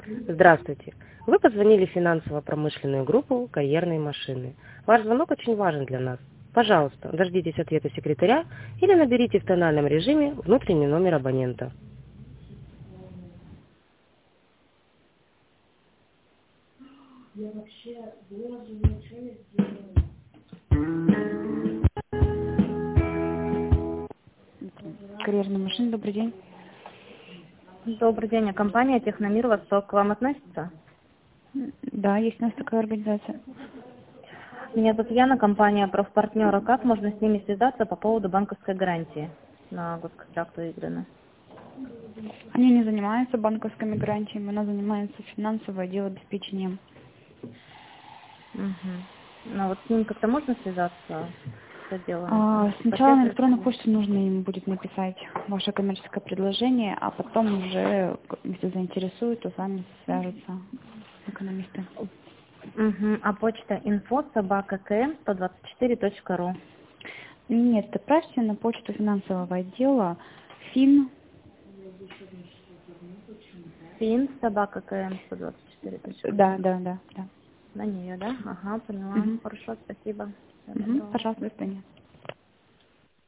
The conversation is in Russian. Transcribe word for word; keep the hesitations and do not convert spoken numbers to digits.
Здравствуйте. Вы позвонили в финансово-промышленную группу «Карьерные машины». Ваш звонок очень важен для нас. Пожалуйста, дождитесь ответа секретаря или наберите в тональном режиме внутренний номер абонента. Я вообще боже, ничего не сделала. Карьерная машина, добрый день. Добрый день, а компания «Техномир Восток» к вам относится? Да, есть у нас такая организация. Меня зовут Яна, компания «Профпартнера». Как можно с ними связаться по поводу банковской гарантии на госконтракт выиграны? Они не занимаются банковскими гарантиями, она занимается финансовым делообеспечением. Угу. Ну вот с ним как-то можно связаться? Что делаем? А, сначала на электронную почту нужно им будет написать ваше коммерческое предложение, а потом уже, если заинтересует, то сами свяжутся экономисты. Угу. А почта инфо собака км сто двадцать четыре точка ру. Нет, отправьте на почту финансового отдела фин. Фин собака км сто двадцать четыре точка ру. Да, да, да, да. На нее, да? Ага, поняла. Угу. Хорошо, спасибо. Угу. Пожалуйста, до свидания.